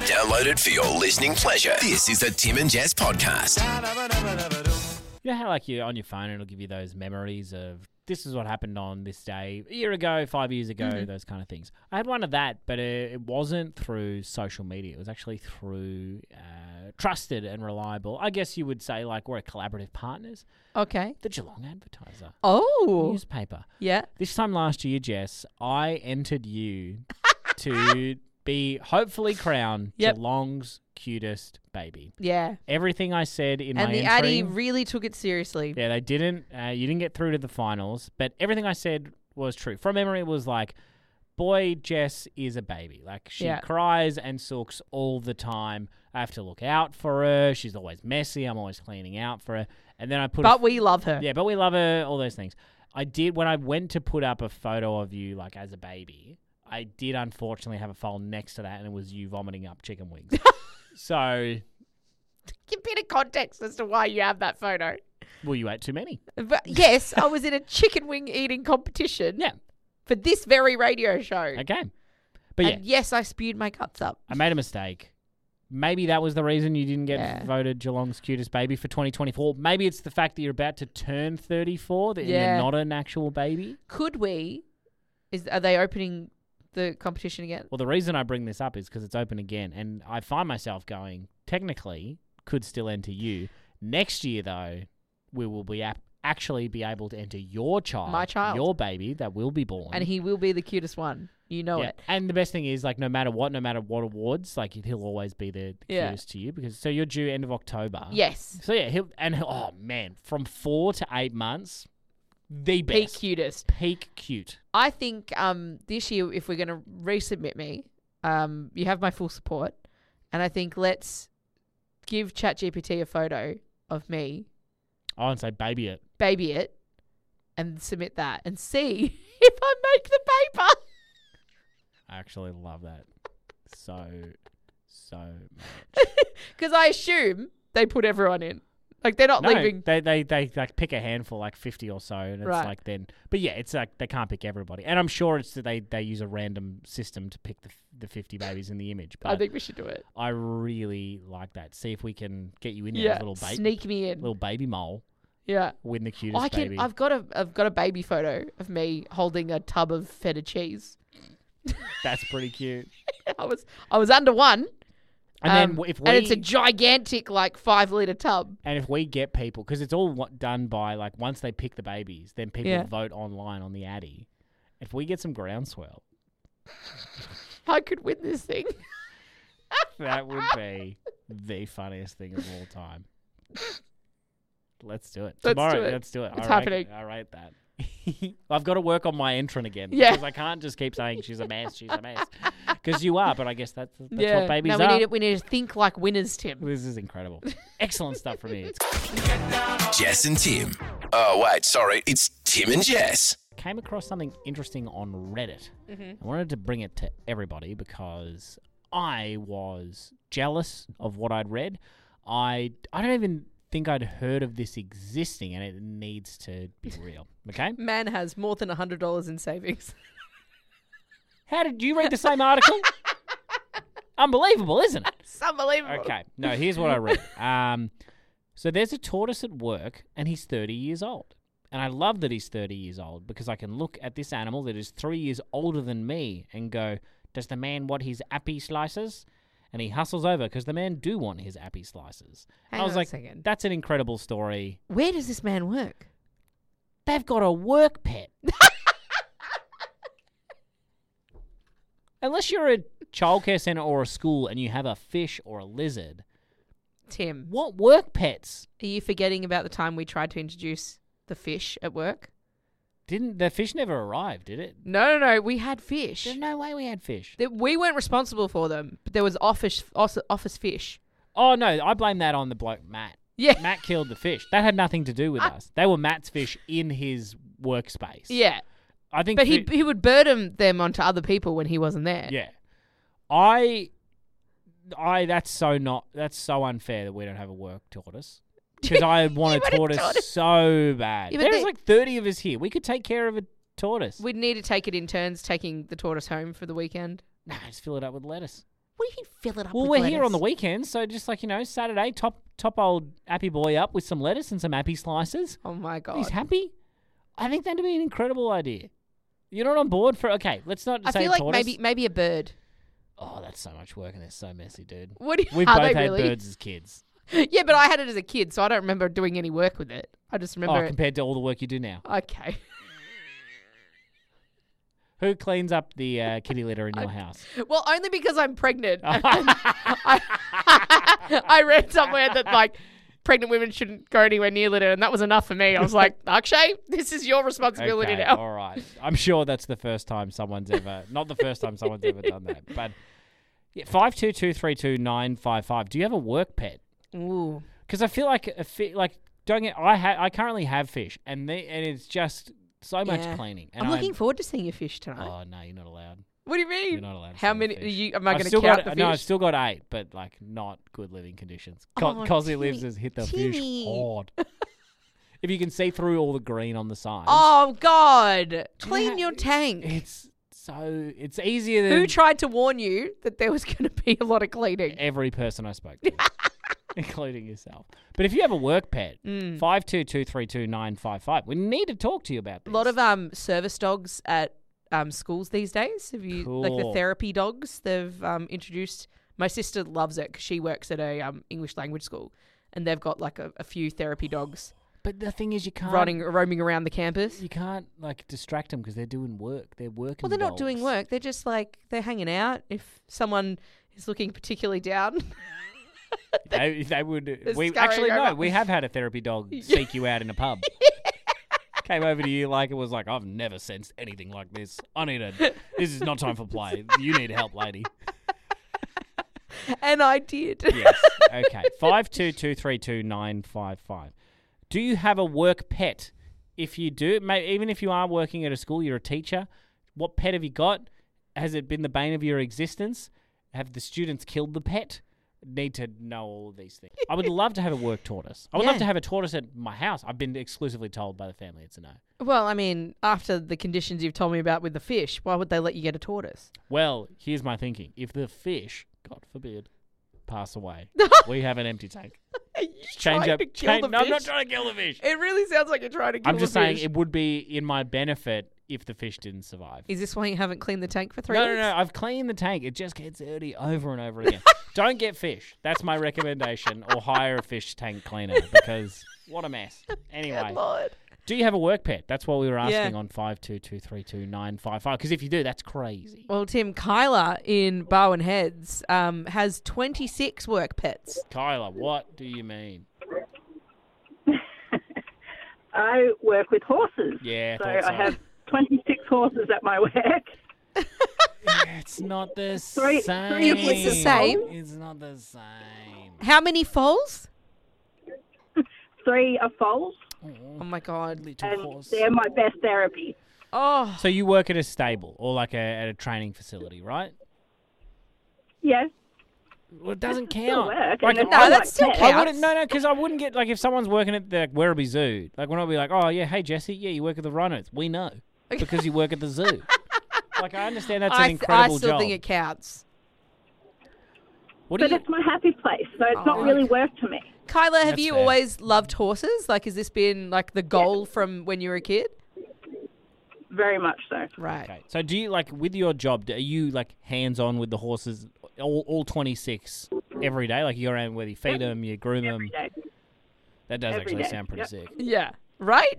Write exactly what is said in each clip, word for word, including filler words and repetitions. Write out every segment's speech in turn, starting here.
Download it for your listening pleasure. This is the Tim and Jess podcast. You know how like you're on your phone and it'll give you those memories of this is what happened on this day, a year ago, five years ago, mm-hmm. those kind of things. I had one of that, but it, it wasn't through social media. It was actually through uh, trusted and reliable. I guess you would say like we're collaborative partners. Okay. The Geelong Advertiser. Oh. Newspaper. Yeah. This time last year, Jess, I entered you to be hopefully crowned yep. Geelong's cutest baby. Yeah. Everything I said in and my the entry, Addy really took it seriously. Yeah, they didn't. Uh, you didn't get through to the finals, but everything I said was true. From memory, it was like, boy, Jess is a baby. Like, she yeah. cries and sulks all the time. I have to look out for her. She's always messy. I'm always cleaning out for her. And then I put... But a, we love her. Yeah, but we love her, all those things. I did, when I went to put up a photo of you, like, as a baby, I did unfortunately have a file next to that, and it was you vomiting up chicken wings. So... Give a bit of context as to why you have that photo. Well, you ate too many. But yes, I was in a chicken wing eating competition. Yeah. For this very radio show. Okay. But and yeah. yes, I spewed my guts up. I made a mistake. Maybe that was the reason you didn't get yeah. voted Geelong's cutest baby for twenty twenty-four. Maybe it's the fact that you're about to turn thirty-four, that yeah. you're not an actual baby. Could we? Is Are they opening the competition again? Well, the reason I bring this up is because it's open again. And I find myself going, technically, could still enter you. Next year, though, we will be ap- actually be able to enter your child. My child. Your baby that will be born. And he will be the cutest one. You know yeah. it. And the best thing is, like, no matter what, no matter what awards, like, he'll always be the, the yeah. cutest to you. Because so you're due end of October. Yes. So, yeah, he'll, and he'll, oh, man, from four to eight months, the best. Peak cutest. Peak cute. I think um, this year, if we're going to resubmit me, um, you have my full support. And I think let's give ChatGPT a photo of me. I would say baby it. Baby it. And submit that. And see if I make the paper. I actually love that so, so much. Because I assume they put everyone in. Like, they're not no, leaving. They, they, they like pick a handful, like fifty or so, and it's right. like then. But yeah, it's like they can't pick everybody, and I'm sure it's that they, they use a random system to pick the the fifty babies in the image. But I think we should do it. I really like that. See if we can get you in there, yeah, as a little baby, sneak me in, little baby mole. Yeah, win the cutest oh, I can, baby. I've got a I've got a baby photo of me holding a tub of feta cheese. That's pretty cute. I was I was under one. And um, then if we, and it's a gigantic like five litre tub. And if we get people, because it's all what, done by like once they pick the babies, then people yeah. vote online on the Addy. If we get some groundswell, I could win this thing. That would be the funniest thing of all time. Let's do it. Let's Tomorrow, do it. let's do it. It's I happening. Rate, I rate that. I've got to work on my entrant again. Yeah. Because I can't just keep saying she's a mess, she's a mess. Because you are, but I guess that's, that's yeah. what babies no, we are. Need to, we need to think like winners, Tim. This is incredible. Excellent stuff from you. Jess and Tim. Oh, wait, sorry. It's Tim and Jess. Came across something interesting on Reddit. Mm-hmm. I wanted to bring it to everybody because I was jealous of what I'd read. I, I don't even think I'd heard of this existing, and it needs to be real. Okay? Man has more than one hundred dollars in savings. How did you read the same article? Unbelievable, isn't it? It's unbelievable. Okay. No, here's what I read. Um, so there's a tortoise at work, and he's thirty years old. And I love that he's thirty years old because I can look at this animal that is three years older than me and go, does the man want his appy slices? And he hustles over because the man do want his appy slices. Hang I was on a like, second. that's an incredible story. Where does this man work? They've got a work pet. Unless you're a childcare centre or a school and you have a fish or a lizard. Tim. What work pets? Are you forgetting about the time we tried to introduce the fish at work? Didn't the fish never arrive, did it? No, no, no. We had fish. There's no way we had fish. That we weren't responsible for them, but there was office office, office fish. Oh, no. I blame that on the bloke, Matt. Yeah. Matt killed the fish. That had nothing to do with us. They were Matt's fish in his workspace. Yeah. I think But he fi- he would burden them onto other people when he wasn't there. Yeah. I... I... That's so not... That's so unfair that we don't have a work tortoise. Because I want a tortoise, tortoise so bad. Yeah, There's they- like thirty of us here. We could take care of a tortoise. We'd need to take it in turns taking the tortoise home for the weekend. Nah, just fill it up with lettuce. We do you mean fill it up Well, with we're lettuce? here on the weekends, so just like, you know, Saturday, top top old Appy boy up with some lettuce and some Appy slices. Oh, my God. He's happy. I think that'd be an incredible idea. You're not on board for... Okay, let's not I say feel like tortoise. maybe maybe a bird. Oh, that's so much work and they're so messy, dude. What do you, We've are both they had really? birds as kids. Yeah, but I had it as a kid, so I don't remember doing any work with it. I just remember Oh, it. compared to all the work you do now. Okay. Who cleans up the uh, kitty litter in your house? Well, only because I'm pregnant. I, I read somewhere that, like, pregnant women shouldn't go anywhere near litter, and that was enough for me. I was like, Akshay, this is your responsibility Okay, now. all right. I'm sure that's the first time someone's ever... Not the first time someone's ever done that, but... Yeah, five two two three two nine five five. Do you have a work pet? Ooh. Because I feel like a fi- like don't get I ha- I currently have fish and they and it's just so much Yeah. cleaning. And I'm looking forward to seeing your fish tonight. Oh no, you're not allowed. What do you mean? You're not allowed. To How see the many? fish. Are you, am I I've going to still count got the fish? no. I've still got eight, but like not good living conditions. Co- Oh, Cosy Timmy, lives has hit the Timmy. fish hard. If you can see through all the green on the signs, Oh, God. Clean Yeah, your tank. it's so it's easier than Who tried to warn you that there was going to be a lot of cleaning? every person I spoke to, including yourself. But if you have a work pet, Mm. five two two three two nine five five. We need to talk to you about A this. lot of um service dogs at um schools these days. Have you like the Cool. therapy dogs? They've um introduced. My sister loves it because she works at a um English language school, and they've got like a, a few therapy dogs But the thing is, you can't running roaming around the campus. You can't like distract them because they're doing work. They're working. Well, they're not doing dogs. work. They're just like they're hanging out. If someone is looking particularly down, They, they would. We scurrying actually no. around. We have had a therapy dog seek you out in a pub. Came over to you like it was like I've never sensed anything like this. I need a. This is not time for play. You need help, lady. and I did. Yes. Okay. Five two two three two nine five five. Do you have a work pet? If you do, may, even if you are working at a school, you're a teacher. What pet have you got? Has it been the bane of your existence? Have the students killed the pet? Need to know all of these things. I would love to have a work tortoise. I would love Yeah. to have a tortoise at my house. I've been exclusively told by the family it's a no. Well, I mean, after the conditions you've told me about with the fish, why would they let you get a tortoise? Well, here's my thinking. If the fish, God forbid, pass away, we have an empty tank. Are you Change trying up. to kill change- the no, I'm not fish? trying to kill the fish. It really sounds like you're trying to kill I'm just the saying fish. it would be in my benefit if the fish didn't survive. Is this why you haven't cleaned the tank for three No, weeks? no, no. I've cleaned the tank. It just gets dirty over and over again. Don't get fish. That's my recommendation. Or hire a fish tank cleaner because what a mess. Anyway, Good Lord. do you have a work pet? That's what we were asking Yeah. on five two two three two nine five five. Because if you do, that's crazy. Well, Tim, Kyla in Bowen Heads um, has twenty-six work pets. Kyla, what do you mean? I work with horses. Yeah, I So thought so. I have twenty-six horses at my work. It's not the Three- same. three of which are the same. It's not the same. How many foals? Three are foals, Oh, my God. Little and horse. they're my best therapy. Oh, So you work at a stable or like a, at a training facility, right? Yes, Well, it doesn't still count. work. Like, and No, they're that like still pets. counts. I wouldn't. No, no, because I wouldn't get like if someone's working at the like, Werribee Zoo. Like when I'll be like, oh yeah, hey Jesse, yeah, you work at the rhinos. We know because you work at the zoo. Like I understand that's an I, th- I incredible still job. think it counts. What do But you? it's my happy place, so it's Oh. not really work to me. Kyla, have That's you fair. always loved horses? Like, has this been like the goal from when you were a kid? Very much so. Right. Okay. So do you like with your job? Are you like hands on with the horses, all, all twenty-six every day? Like you're around where you feed them, you groom them. Every day. That does Every actually day, sound pretty yep. sick. Yeah. Right?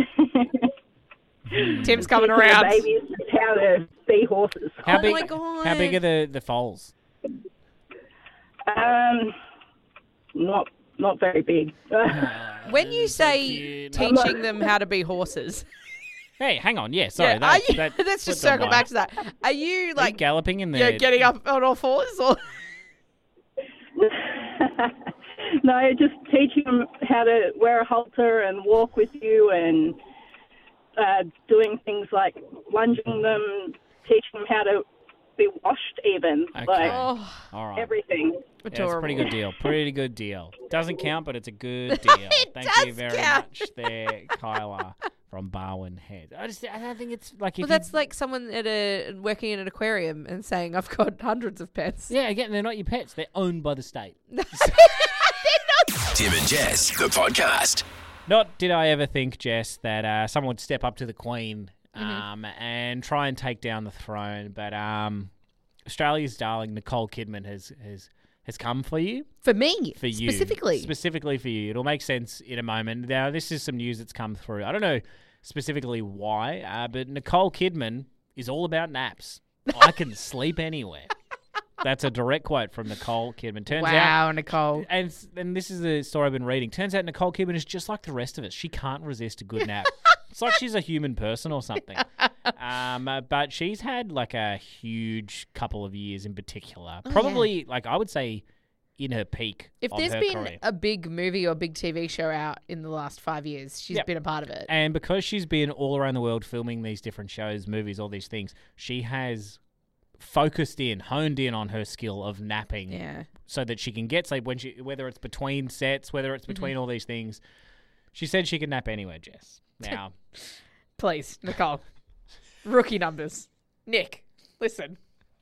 Tim's coming Teaching the around. babies how to be horses. How Oh big? my God. How big are the the foals? Um, not not very big. When you So say cute. teaching them how to be horses, Hey, hang on. Yeah, sorry. yeah, that, are you, that let's just slipped circle my back mind. to that. Are you Are you like galloping in the? yeah, getting up on all fours? Or No, just teaching them how to wear a halter and walk with you, and uh, doing things like lunging them, teaching them how to be washed, even Okay. like oh, All right. everything. Yeah, it's adorable. a pretty good deal. Pretty good deal. Doesn't count, but it's a good deal. It Thank you does very count. much there, Kyla. from Barwon Head. I just I don't think it's like if Well, you- that's like someone at a working in an aquarium and saying, "I've got hundreds of pets." yeah. Again, they're not your pets; they're owned by the state. Tim and Jess, the podcast. Not did I ever think, Jess, that uh, someone would step up to the Queen um, Mm-hmm. and try and take down the throne, but um, Australia's darling Nicole Kidman has has has come for you. For me, For you. specifically. Specifically for you. It'll make sense in a moment. Now, this is some news that's come through. I don't know specifically why, uh, but Nicole Kidman is all about naps. I can sleep anywhere. That's a direct quote from Nicole Kidman. Turns out, wow, Nicole. and and this is the story I've been reading. Turns out Nicole Kidman is just like the rest of us. She can't resist a good nap. It's like she's a human person or something. Um, uh, but she's had like a huge couple of years in particular. Probably, like I would say, in her peak. If of there's her been career. a big movie or big T V show out in the last five years, she's Yep. been a part of it. And because she's been all around the world filming these different shows, movies, all these things, she has focused in, honed in on her skill of napping Yeah. so that she can get sleep when she, whether it's between sets, whether it's between all these things. She said she could nap anywhere, Jess. Now, Please, Nicole. Rookie numbers. Nick, listen.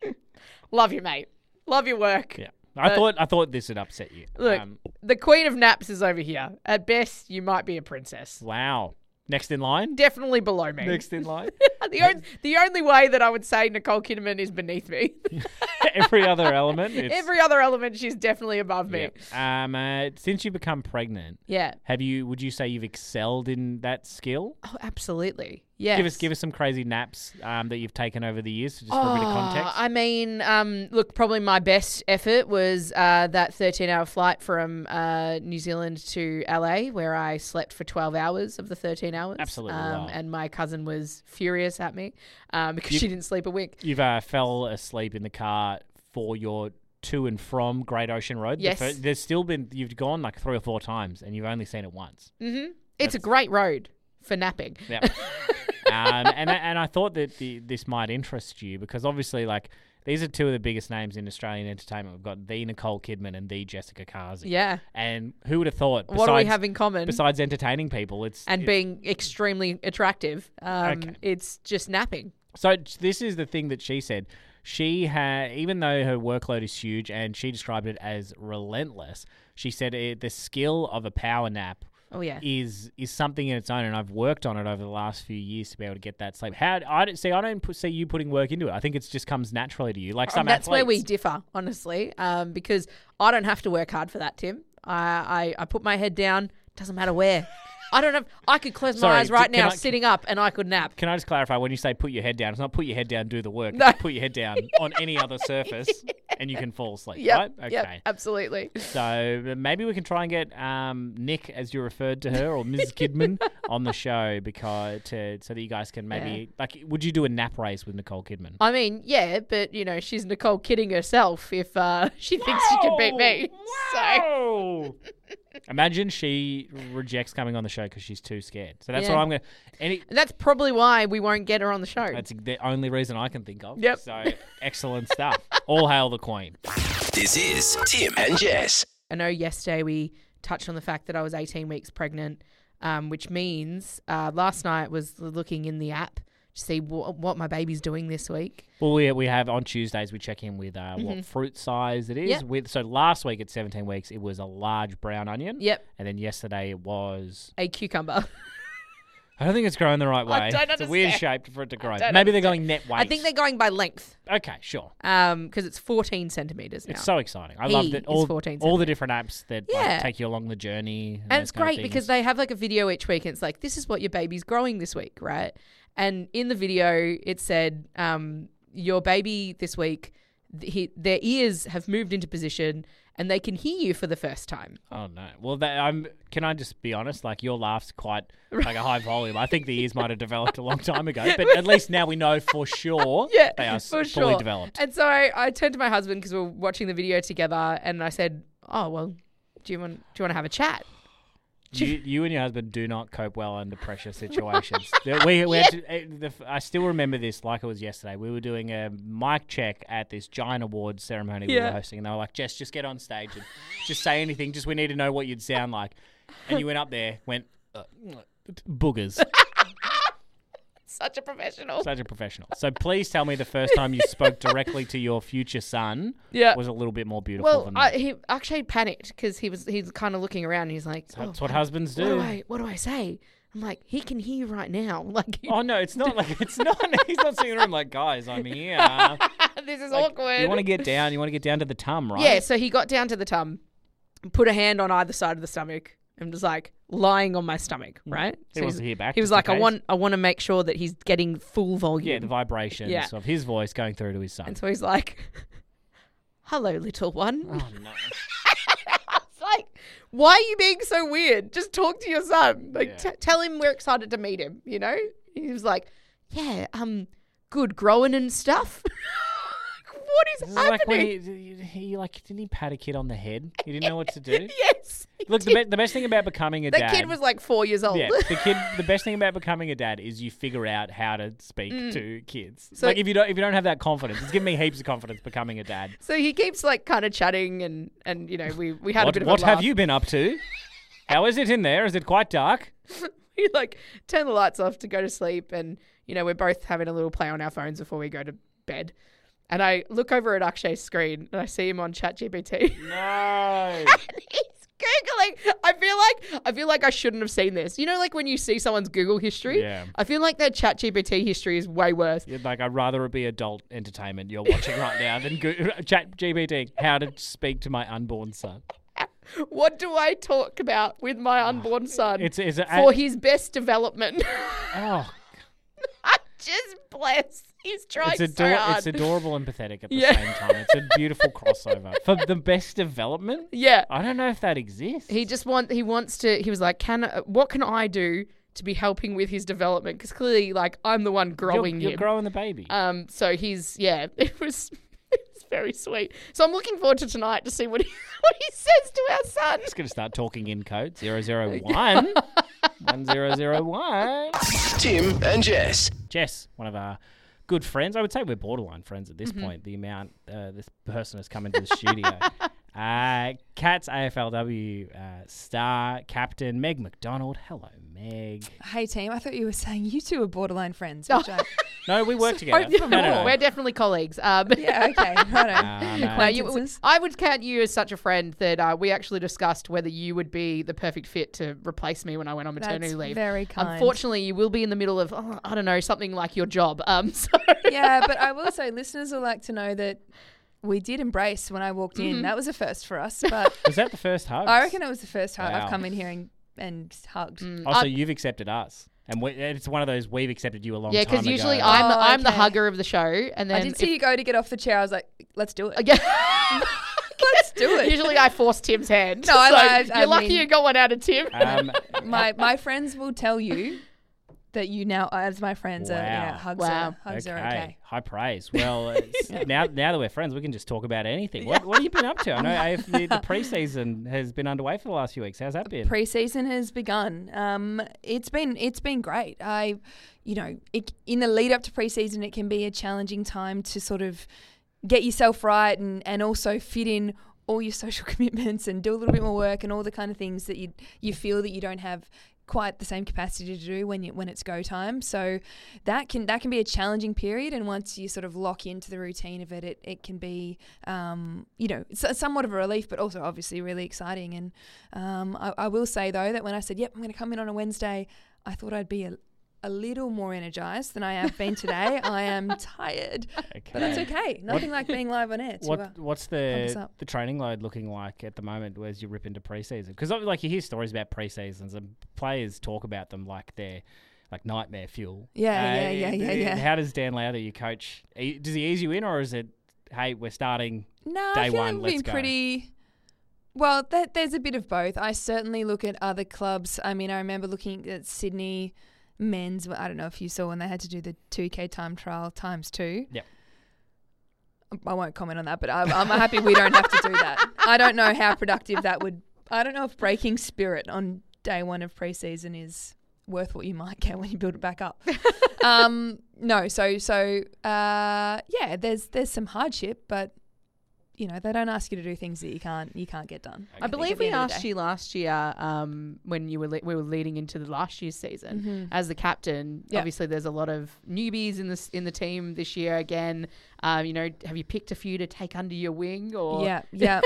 Love you, mate. Love your work. yeah. I But- thought I thought this would upset you. Look, Um, the queen of naps is over here. At best, you might be a princess. wow. Next in line? Definitely below me. Next in line? the, on- the only way that I would say Nicole Kidman is beneath me. Every other element. It's, Every other element, she's definitely above me. yeah. Um, uh, since you become pregnant, Yeah. have you? Would you say you've excelled in that skill? Oh, absolutely. Yes. Give us give us some crazy naps um, that you've taken over the years, just for a bit of Oh, context. I mean, um, look, probably my best effort was uh, that thirteen-hour flight from uh, New Zealand to L A, where I slept for twelve hours of the thirteen hours. Absolutely Um, wild. and my cousin was furious at me um, because You- she didn't sleep a wink. You've uh, fell asleep in the car for your to and from Great Ocean Road. The Yes. fir- there's still been you've gone like three or four times, and you've only seen it once. Mm-hmm. It's a great road for napping. Yeah. um, and I- and I thought that the, this might interest you because obviously, like, these are two of the biggest names in Australian entertainment. We've got the Nicole Kidman and the Jessica Carsey. Yeah. And who would have thought? What do we besides- have in common? Besides entertaining people, it's and it- being extremely attractive. Um, Okay. It's just napping. So this is the thing that she said. She had, even though her workload is huge, and she described it as relentless. She said it, the skill of a power nap Oh, yeah. is is something in its own, and I've worked on it over the last few years to be able to get that sleep. How I don't see, I don't put, see you putting work into it. I think it just comes naturally to you, like some And that's where we athletes. differ, honestly, um, because I don't have to work hard for that, Tim. I, I, I put my head down, doesn't matter where. I don't have. I could close my Sorry, eyes right can now, I- sitting up, and I could nap. Can I just clarify, when you say put your head down, it's not put your head down, do the work. No. It's put your head down on any other surface, and you can fall asleep, Yep, right? Okay. yep, absolutely. So uh, maybe we can try and get um, Nick, as you referred to her, or Missus Kidman, on the show because to, so that you guys can maybe like. Would you do a nap race with Nicole Kidman? I mean, yeah, but you know, she's Nicole kidding herself if uh, she thinks she can beat me. So So imagine she rejects coming on the show because she's too scared. So that's Yeah. what I'm gonna. Any that's probably why we won't get her on the show. that's the only reason I can think of. Yep. So excellent stuff. All hail the Queen. This is Tim and Jess. I know yesterday we touched on the fact that I was eighteen weeks pregnant, um, which means uh, last night was looking in the app to see w- what my baby's doing this week. Well, we we have on Tuesdays we check in with uh, what fruit size it is. Yep. With so last week at seventeen weeks it was a large brown onion. Yep, And then yesterday it was. a cucumber. I don't think it's growing the right way. I don't It's a weird understand. shape for it to grow. don't Maybe they're understand. going net weight. I think they're going by length Okay, sure. um, because it's fourteen centimeters now. It's so exciting. I He love that is all, fourteen all the different apps that Yeah. like, take you along the journey. And those it's kind of great things. because they have like a video each week and it's like, this is what your baby's growing this week, right? And in the video, it said, um, your baby this week, th- he, their ears have moved into position and they can hear you for the first time. Oh no! Well, that, I'm. Can I just be honest? Like your laugh's quite like a high volume. I think the ears might have developed a long time ago, but at least now we know for sure Yeah, they are s- for fully sure. developed. And so I, I turned to my husband because we were watching the video together and I said, oh, well, do you want, do you want to have a chat? You, you and your husband do not cope well under pressure situations. The- we, we had to, eh, the, I still remember this like it was yesterday. We were doing a mic check at this giant awards ceremony we Yeah. were hosting, and they were like, "Jess, just get on stage and just say anything. Just we need to know what you'd sound like." And you went up there, went uh, boogers, Such a professional. Such a professional. So please tell me the first time you spoke directly to your future son Yeah. was a little bit more beautiful Well, than I, that. he actually panicked because he was he's kind of looking around. And he's like, That's oh, what husbands what do. do I what do I say? I'm like, he can hear you right now. Like, Oh no, it's not like it's not. He's not sitting in the room like, guys, I'm here. this is Like, awkward. You want to get down. You want to get down to the tum, right? Yeah, so he got down to the tum, put a hand on either side of the stomach, and was like lying on my stomach, right? He So wants he's- to hear back. He was just in like, I case. want, I want to make sure that he's getting full volume. Yeah, the vibrations Yeah. of his voice going through to his son. And so he's like, "Hello, little one." Oh no. It's like, why are you being so weird? Just talk to your son. Like, Yeah. t- tell him we're excited to meet him. You know? He was like, "Yeah, um, good growing and stuff." What is This is happening? like when he, he like didn't he pat a kid on the head? He didn't know what to do. Yes. he Look, the, did. be- the best thing about becoming a that dad. kid was like four years old. Yeah, the kid. The best thing about becoming a dad is you figure out how to speak to kids. Mm. So- like if you don't, if you don't have that confidence, it's given me heaps of confidence becoming a dad. So he keeps like kind of chatting and and you know we we had What, a bit of what a laugh. have you been up to? How is it in there? Is it quite dark? We like turn the lights off to go to sleep, and you know we're both having a little play on our phones before we go to bed. And I look over at Akshay's screen and I see him on ChatGPT. No. And he's Googling. I feel like I feel like I shouldn't have seen this. You know, like when you see someone's Google history? Yeah. I feel like their ChatGPT history is way worse. You'd like I'd rather it be adult entertainment you're watching right now than go- Chat G P T. How to speak to my unborn son. What do I talk about with my unborn son It's is it for his best development? oh, Just bless. He's trying it's, so ador- hard. it's adorable and pathetic at the Yeah. same time. It's a beautiful crossover for the best development. Yeah. I don't know if that exists. He just want he wants to. He was like, "Can what can I do to be helping with his development?" Because clearly, like, I'm the one you're, growing you're him. growing the baby. um. So he's yeah. It was it was very sweet. So I'm looking forward to tonight to see what he what he says to our son. Just gonna start talking in code zero zero one one zero zero one. Tim and Jess. Jess, one of our good friends. I would say we're borderline friends at this Mm-hmm. point. The amount uh, this person has come into the studio. Uh, Cats A F L W uh, star captain Meg McDonald. Hello, Meg. Hey team, I thought you were saying you two are borderline friends. Which I, No, we work together. hope for no, no, more. no. We're definitely colleagues. Um, yeah, okay, righto. Uh, no. No, you, Acquaintances. I would count you as such a friend that uh, we actually discussed whether you would be the perfect fit to replace me when I went on maternity That's leave. very kind. Unfortunately, you will be in the middle of, oh, I don't know, something like your job. Um, so Yeah, but I will say listeners will like to know that we did embrace when I walked Mm-hmm. in. That was a first for us, but Was that the first hug? I reckon it was the first time Wow. I've come in here and, and hugged. Also, I- you've accepted us, and we, it's one of those we've accepted you a long yeah, time because usually ago. I'm the, Oh, I'm the okay. hugger of the show, and then I did see you go to get off the chair. I was like, let's do it. again. Let's do it. Usually I force Tim's hand. No, I- so I- I you're lucky mean- you got one out of Tim. Um, my my friends will tell you that you now, as my friends, are, yeah, Wow. hugs, Wow. are, hugs are okay. High praise. Well, it's, now now that we're friends, we can just talk about anything. What, what have you been up to? I know A F, the, the preseason has been underway for the last few weeks. How's that been? Pre-season has begun. Um, it's been it's been great. I, you know, it, in the lead up to pre-season, it can be a challenging time to sort of get yourself right and, and also fit in all your social commitments and do a little bit more work and all the kind of things that you you feel that you don't have quite the same capacity to do when you when it's go time. So that can that can be a challenging period, and once you sort of lock into the routine of it, it, it can be um, you know it's somewhat of a relief, but also obviously really exciting. And um, I, I will say though that when I said, yep, I'm going to come in on a Wednesday, I thought I'd be a, a little more energized than I have been today. I am tired, Okay. but that's okay. Nothing like being live on air. To, uh, What what's pump us the up. the training load looking like at the moment as you rip into preseason? Because like you hear stories about preseasons and players talk about them like they're like nightmare fuel. Yeah, yeah, yeah, yeah, uh, yeah. How does Dan Lowder, your coach, e- does he ease you in, or is it, hey, we're starting? No, Day I feel one, like we've let's been go. pretty. Well, that, there's a bit of both. I certainly look at other clubs. I mean, I remember looking at Sydney men's. I don't know if you saw when they had to do the two K time trial times two. Yep. I won't comment on that, but I'm, I'm happy we don't have to do that. I don't know how productive that would. I don't know if breaking spirit on day one of preseason is worth what you might get when you build it back up. um, no, so so uh, yeah, there's there's some hardship, but you know, they don't ask you to do things that you can't you can't get done. I believe we asked you last year um, when you were le- we were leading into the last year's season Mm-hmm. as the captain. Yep. Obviously, there's a lot of newbies in this in the team this year. Again, um, you know, have you picked a few to take under your wing? Or Yeah, yeah.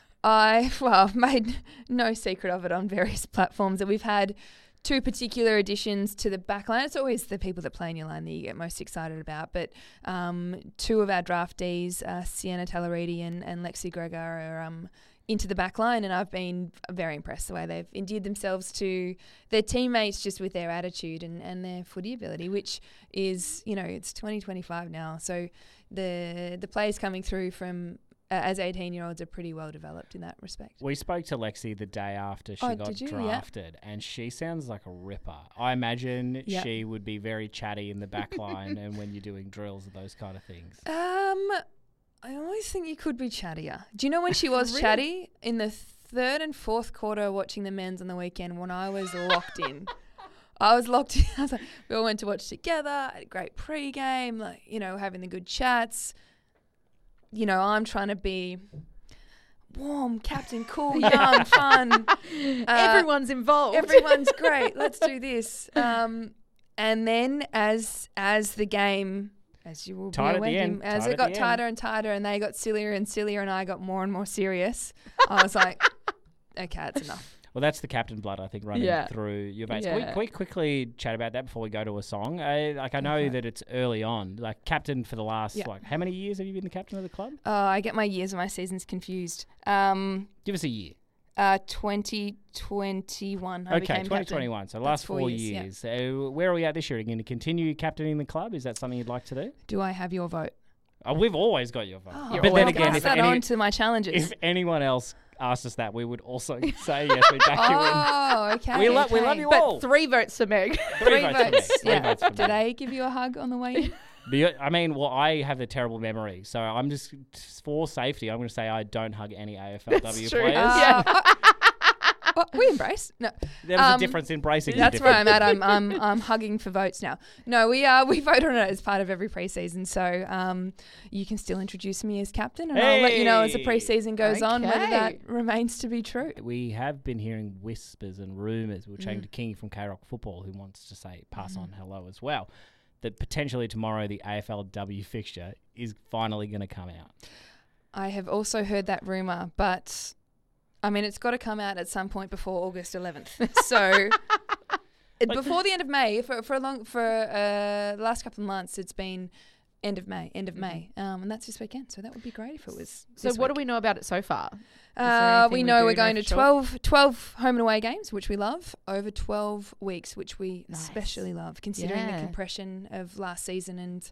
I well I've made no secret of it on various platforms that we've had two particular additions to the backline. It's always the people that play in your line that you get most excited about. But um, two of our draftees, uh, Sienna Tallaridi and, and Lexi Gregor, are um, into the backline, and I've been very impressed the way they've endeared themselves to their teammates just with their attitude and, and their footy ability, which is, you know, it's twenty twenty-five now. So the the players coming through from uh, as eighteen-year-olds are pretty well developed in that respect. We spoke to Lexi the day after she Oh, got did you? Yeah. drafted, and she sounds like a ripper. I imagine Yep. she would be very chatty in the back line and when you're doing drills and those kind of things. Um, I always think you could be chattier. Do you know when she was Really? chatty in the third and fourth quarter watching the men's on the weekend when I was locked in? I was locked in. I was like, we all went to watch together. Had a great pre-game, like, you know, having the good chats. You know, I'm trying to be warm, captain, cool, young, fun. Uh, everyone's involved. Everyone's great. Let's do this. Um, and then as as the game, as you will Tight be at the aware, end, as tight it at got the tighter and tighter, and they got sillier and sillier, and I got more and more serious, I was like, okay, that's enough. Well, that's the captain blood, I think, running Yeah. through your veins. Can, we, Yeah. can we quickly chat about that before we go to a song? I, like, I know Okay. that it's early on. Like, captain for the last, Yeah. like, how many years have you been the captain of the club? Uh, I get my years and my seasons confused. Um, Give us a year. uh, twenty twenty-one. I Okay, became twenty captain. twenty-one. So That's last four four years, yeah. years. So where are we at this year? Are you going to continue captaining the club? Is that something you'd like to do? Do I have your vote? Oh, we've always got your vote. Oh, but well, then again, pass if, that any, on to my challenges. if anyone else asked us that, we would also say yes, we back you in. Oh, okay. We, lo- we love okay. you but all. three votes for Meg. Three votes for me. votes. Three Yeah. votes for Did me. they give you a hug on the way in? Be- I mean, well, I have a terrible memory, so I'm just, for safety, I'm going to say I don't hug any A F L W true. players. Yeah. Uh, well, we embrace. No, There was Um, a difference in bracing. that's where I'm at. I'm, I'm I'm hugging for votes now. No, we uh we vote on it as part of every preseason, so um you can still introduce me as captain, and I'll let you know as the Hey. preseason goes on whether that Okay. remains to be true. We have been hearing whispers and rumours. We were chatting Mm. to Kingy from K-Rock Football, who wants to say pass on hello as well, that potentially tomorrow the A F L W fixture is finally going to come out. I have also heard that rumor, but I mean it's got to come out at some point before August eleventh. So it- before the end of May, for for a long for uh, the last couple of months, it's been end of May, end of May, um, and that's this weekend. So that would be great if it was. So this what week. do we know about it so far? there Uh, anything we we know do we're know going for to sure? twelve, twelve home and away games, which we love, over twelve weeks, which we Nice. especially love, considering Yeah. the compression of last season and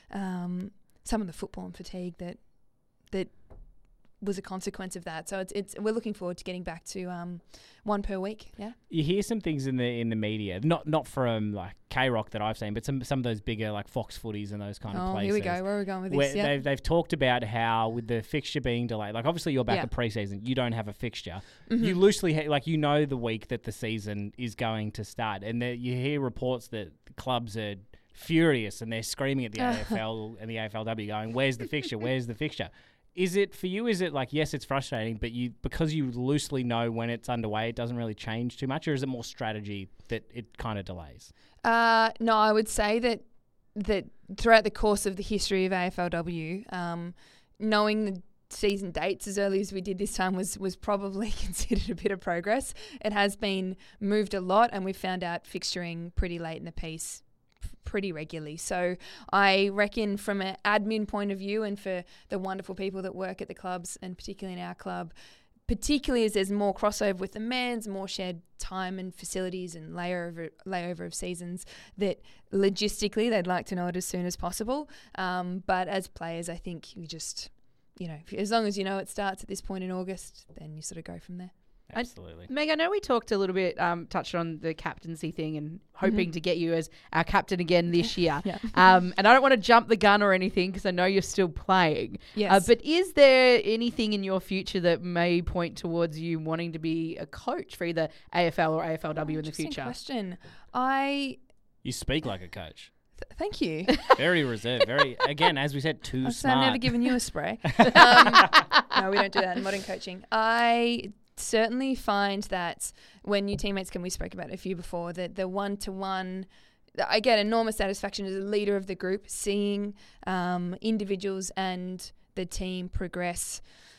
um, some of the football and fatigue that that was a consequence of that. So it's it's we're looking forward to getting back to um, one per week. Yeah. You hear some things in the in the media, not not from like K-Rock that I've seen, but some some of those bigger like Fox Footies and those kind of Oh, places. here we go. Where are we going with Where this? Yeah. they've, they've talked about how with the fixture being delayed, like obviously you're back Yeah. at preseason, you don't have a fixture. Mhm. You loosely, ha- like you know the week that the season is going to start. And there, you hear reports that the clubs are furious and they're screaming at the A F L and the A F L W going, where's the fixture? Where's the fixture? Is it, for you, is it like, yes, it's frustrating, but you because you loosely know when it's underway, it doesn't really change too much? Or is it more strategy that it kind of delays? Uh, no, I would say that that throughout the course of the history of A F L W, um, knowing the season dates as early as we did this time was was probably considered a bit of progress. It has been moved a lot, and we've found out fixturing pretty late in the piece pretty regularly. So I reckon from an admin point of view and for the wonderful people that work at the clubs and particularly in our club, particularly as there's more crossover with the men's, more shared time and facilities and layover, layover of seasons, that logistically they'd like to know it as soon as possible. Um, but as players, I think you just, you know, as long as you know it starts at this point in August, then you sort of go from there. I- Absolutely. Meg, I know we talked a little bit, um, touched on the captaincy thing and hoping to get you as our captain again this year. Yeah. Um, and I don't want to jump the gun or anything because I know you're still playing. Yes. Uh, but is there anything in your future that may point towards you wanting to be a coach for either A F L or A F L W in the Interesting future? question. I You speak like a coach. Thank you. Very reserved. Very, again, as we said, too I've smart. never given you a spray. Um, no, we don't do that in modern coaching. I certainly find that when new teammates come, we spoke about it a few before, that the one-to-one, I get enormous satisfaction as a leader of the group, seeing um, individuals and the team progress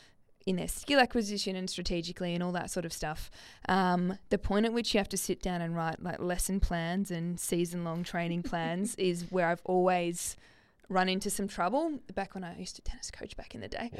in their skill acquisition and strategically and all that sort of stuff. Um, the point at which you have to sit down and write like lesson plans and season-long training plans is where I've always run into some trouble back when I used to tennis coach back in the day.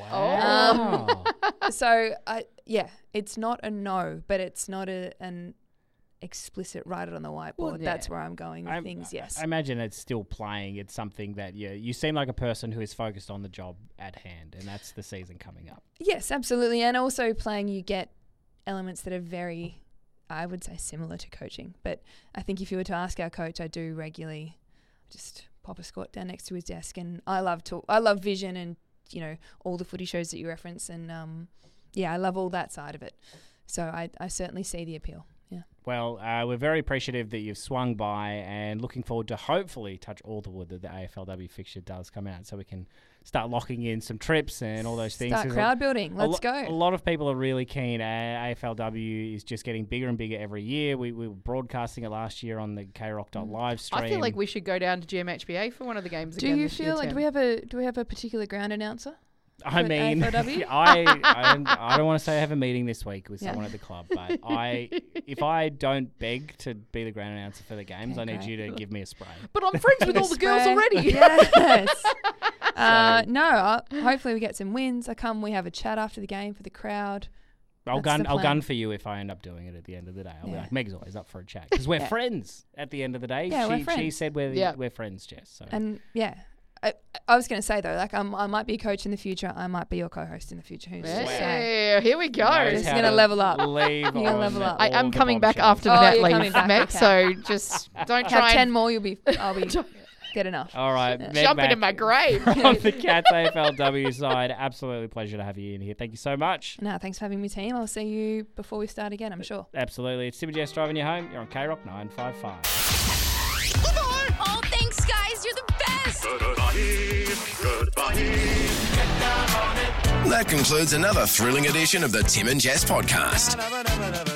Wow. Um, so, I yeah, it's not a no, but it's not a, an explicit write it on the whiteboard. Well, yeah. That's where I'm going with I, things, yes. I imagine it's still playing. It's something that you, you seem like a person who is focused on the job at hand, and that's the season coming up. Yes, absolutely. And also playing, you get elements that are very, I would say, similar to coaching. But I think if you were to ask our coach, I do regularly just pop a squat down next to his desk. And I love to, I love vision and, you know, all the footy shows that you reference. And, um, yeah, I love all that side of it. So I, I certainly see the appeal. Yeah. Well, uh, we're very appreciative that you've swung by and looking forward to hopefully touch all the wood that the A F L W fixture does come out so we can start locking in some trips and all those things. Start crowd building. Let's a lo- go. A lot of people are really keen. Uh, A F L W is just getting bigger and bigger every year. We, we were broadcasting it last year on the K Rock dot live stream. I feel like we should go down to G M H B A for one of the games Do again you this year, feel like, Tim. do we have a, do we have a particular ground announcer? I for mean, A F L W? I, I I don't want to say I have a meeting this week with Yeah. someone at the club, but I if I don't beg to be the ground announcer for the games, Okay, I need great. you to give me a spray. But I'm friends with all the girls Spray. already. Yes. uh, no, uh, hopefully we get some wins. I come, we have a chat after the game for the crowd. I'll That's gun the I'll plan. gun for you if I end up doing it at the end of the day. I'll be Yeah. like, Meg's always up for a chat because we're Yeah. friends at the end of the day. Yeah, she we're she friends. said we're Yeah. we're friends, Jess. So And yeah, I, I was going to say though, like I'm, I might be a coach in the future. I might be your co-host in the future. Who's to say? Yeah, here we go. knows Just how gonna to level up. leave You're gonna on level up. I all am the coming back bombshells. after Oh, the net you're leave, coming back, Meg, okay. so just don't try Have and ten more, you'll be. I'll be get enough. All right, Meg jump into Mac my grave. on the Cats A F L W side. Absolutely pleasure to have you in here. Thank you so much. No, thanks for having me, team. I'll see you before we start again. I'm sure. Absolutely. It's Tim and Jess driving you home. You're on K Rock nine five five. Oh, thanks, guys. You're the best. That concludes another thrilling edition of the Tim and Jess podcast.